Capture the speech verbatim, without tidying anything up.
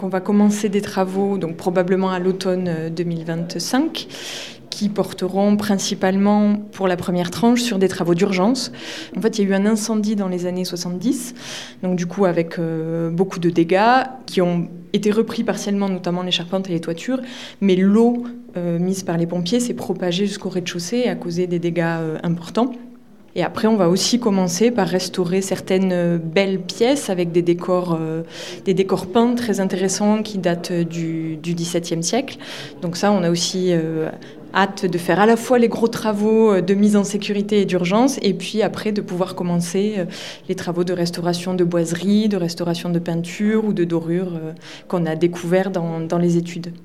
On va commencer des travaux, donc probablement à l'automne deux mille vingt-cinq, qui porteront principalement pour la première tranche sur des travaux d'urgence. En fait, il y a eu un incendie dans les années soixante-dix, donc du coup avec euh, beaucoup de dégâts qui ont été repris partiellement, notamment les charpentes et les toitures, mais l'eau euh, mise par les pompiers s'est propagée jusqu'au rez-de-chaussée et a causé des dégâts euh, importants. Et après, on va aussi commencer par restaurer certaines belles pièces avec des décors, euh, des décors peints très intéressants qui datent du, du dix-septième siècle. Donc ça, on a aussi euh, hâte de faire à la fois les gros travaux de mise en sécurité et d'urgence, et puis après de pouvoir commencer euh, les travaux de restauration de boiseries, de restauration de peinture ou de dorures euh, qu'on a découverts dans, dans les études.